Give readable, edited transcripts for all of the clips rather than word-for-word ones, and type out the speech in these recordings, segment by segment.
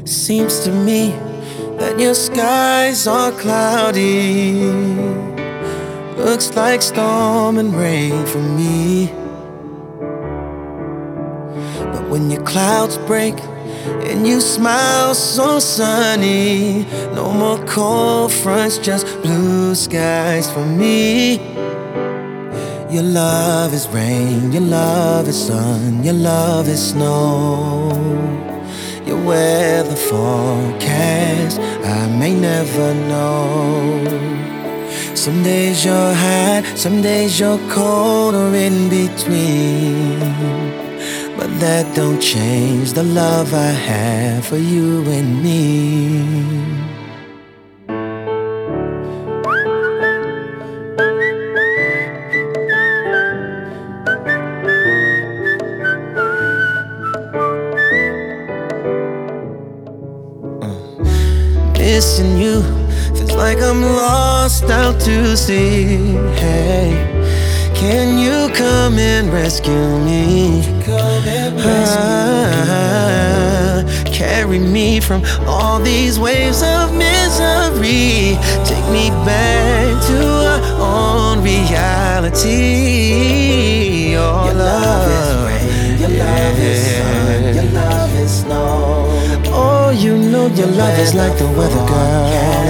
Seems to me that your skies are cloudy. Looks like storm and rain for me. But when your clouds break and you smile so sunny, no more cold fronts, just blue skies for me. Your love is rain, your love is sun, your love is snow. Your weather forecast, I may never know. Some days you're hot, some days you're cold, or in between. But that don't change the love I have for you and me. Missing you feels like I'm lost out to sea. Hey, can you come and rescue me? Carry me from all these waves of misery. Take me back to our own reality. Your love is rain, your love is sun, your love is snow. Oh, you know your love is like the weather, girl.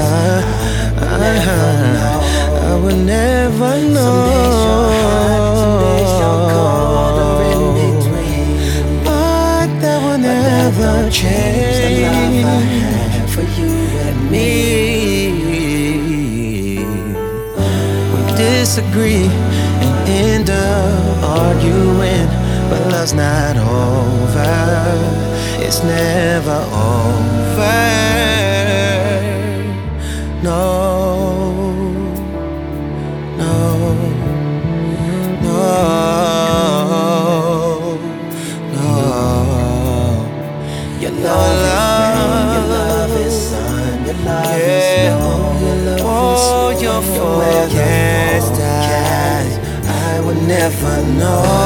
I would never know. But that will never change the love I have for you and me. We disagree and end up arguing, but love's not over. It's never over. No, no, no, no. Your love is sun, your love is snow, your love is your forecast. I would never know.